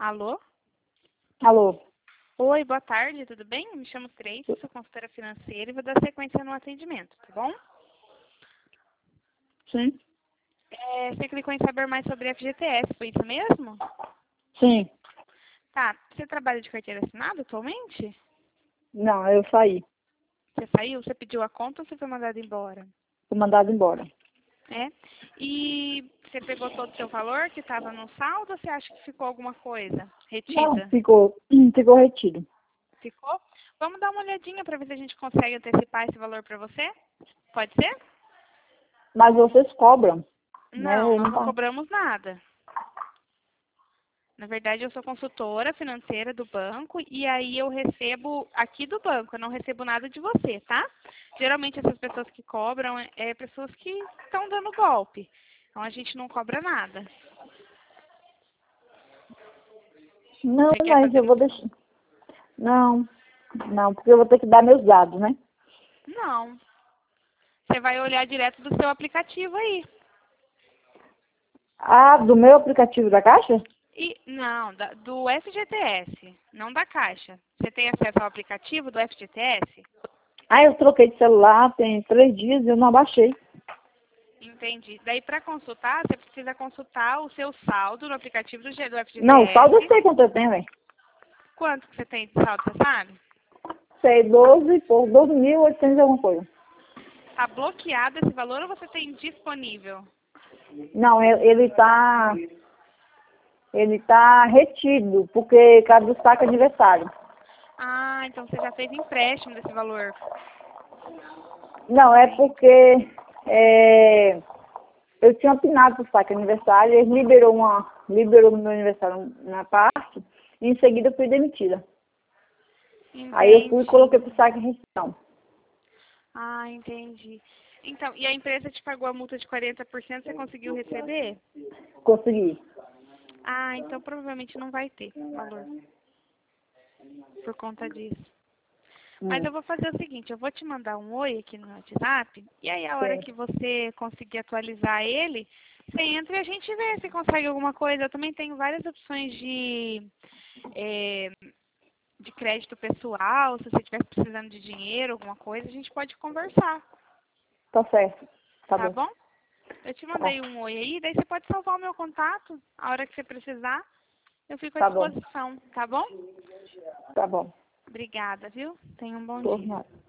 Alô? Alô? Oi, boa tarde, tudo bem? Me chamo Tracy, sou consultora financeira e vou dar sequência no atendimento, tá bom? Sim. Você clicou em saber mais sobre FGTS, foi isso mesmo? Sim. Tá, você trabalha de carteira assinada atualmente? Não, eu saí. Você saiu? Você pediu a conta ou você foi mandado embora? Fui mandado embora. É? E você pegou todo o seu valor que estava no saldo ou você acha que ficou alguma coisa Não, retida? ficou retido. Ficou? Vamos dar uma olhadinha para ver se a gente consegue antecipar esse valor para você? Pode ser? Mas vocês cobram, né? Não, nós não Então, cobramos nada. Na verdade, eu sou consultora financeira do banco e aí eu recebo aqui do banco, eu não recebo nada de você, tá? Geralmente essas pessoas que cobram é pessoas que estão dando golpe. Então a gente não cobra nada. não, Você quer mas fazer? eu vou deixar. Não, não, porque eu vou ter que dar meus dados, né? Não. Você vai olhar direto do seu aplicativo aí. Ah, do meu aplicativo da Caixa? E não, do FGTS, não da Caixa. Você tem acesso ao aplicativo do FGTS? Ah, eu troquei de celular tem 3 dias e eu não abaixei. Entendi. Daí, para consultar, você precisa consultar o seu saldo no aplicativo do Não, saldo eu FGTS. sei quanto eu tenho, velho. Quanto que você tem de saldo, você sabe? Sei, 12 por 12.800 e alguma coisa. Está bloqueado esse valor ou você tem disponível? Não, ele tá retido, porque cabe do saco aniversário. Ah, então você já fez empréstimo desse valor. Não, é porque eu tinha opinado pro saque aniversário, ele liberou meu aniversário na parte, e em seguida eu fui demitida. Aí eu fui e Entendi. coloquei pro saque restrição. Ah, entendi. Então, e a empresa te pagou a multa de 40%, você conseguiu receber? Consegui. Ah, então provavelmente não vai ter valor por conta disso. Mas Hum, eu vou fazer o seguinte, eu vou te mandar um oi aqui no WhatsApp, e aí a hora sim. que você conseguir atualizar ele, você entra e a gente vê se consegue alguma coisa. Eu também tenho várias opções eh, de crédito pessoal, se você estiver precisando de dinheiro, alguma coisa, a gente pode conversar, Tá certo. Tá tá bom. bom? Eu te Tá, mandei um oi aí, daí você pode salvar o meu contato, a hora que você precisar, eu fico à tá bom. disposição, tá bom? Tá bom. Obrigada, viu? Tenha um bom Por dia. nada.